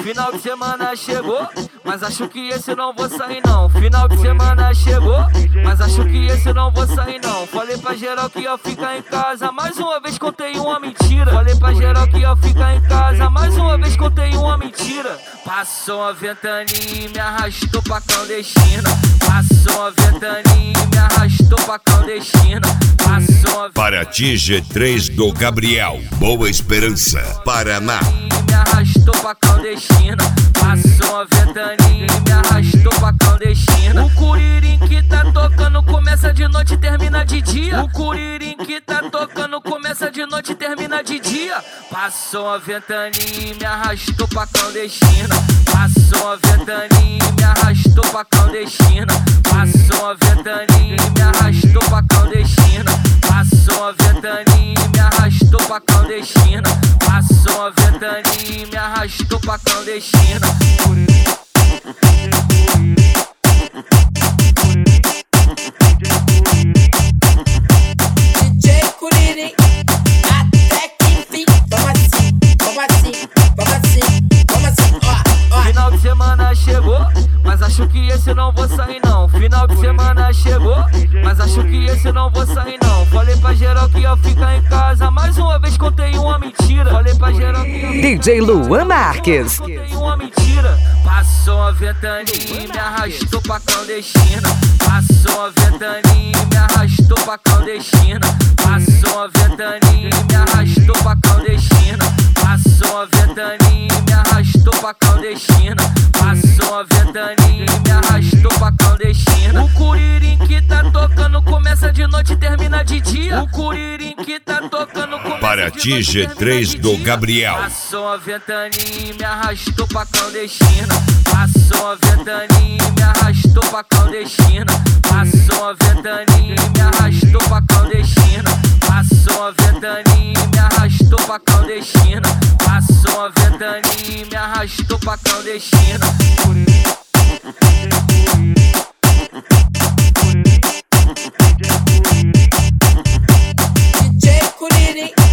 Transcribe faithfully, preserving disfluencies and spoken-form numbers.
Final de semana chegou, mas acho que esse não vou sair não. Final de semana chegou, mas acho que esse não vou sair não. Falei pra geral que ia ficar em casa, mais uma vez contei uma mentira. Falei pra geral que ia ficar em casa, mais uma vez contei uma mentira. Passou a ventania e me arrastou pra clandestina. Passou a ventania e me arrastou pra clandestina. Passou a Paraty G três do Gabriel, Boa Esperança, Paraná. Me arrastou pra clandestina. Passou a ventania e me arrastou pra clandestina. O curirim que tá tocando começa de noite e termina de dia. O curirim que tá tocando começa de noite e termina de dia. Passou a ventania e me arrastou pra clandestina. Passou a ventania e me arrastou pra clandestina. Passou a ventania e me arrastou pra clandestina. Passou a ventania e me arrastou pra clandestina. Passou a ventania e me arrastou pra clandestina. D J Curirim, até que enfim. Vamos assim, vamos assim, vamos assim, vamos assim, ó, ó. Final de semana chegou, mas acho que esse não vou sair não. Final de semana chegou, mas acho que esse não vou sair não. Falei pra geral que ia ficar em casa, mais uma vez contei uma mentira. Falei pra geral que ia D J Luan Marques. contei uma mentira. Passou a ventania e me arrastou pra clandestina. Passou a ventania e me arrastou pra clandestina. Passou a ventania e me arrastou pra clandestina. Passou a ventania e me arrastou pra clandestina. Passou a ventania e me arrastou pra clandestina. O curirim que tá tocando começa de noite e termina de dia. O curirim que tá tocando começa Paraty de noite e G termina três de do dia. Gabriel. Passou a ventania e me arrastou pra clandestina. Passou a ventania e me arrastou pra clandestina. Passou a ventania e me arrastou pra clandestina. Passou a ventania e me arrastou pra clandestina. Passou a ventania e me arrastou pra clandestina. D J Curirim.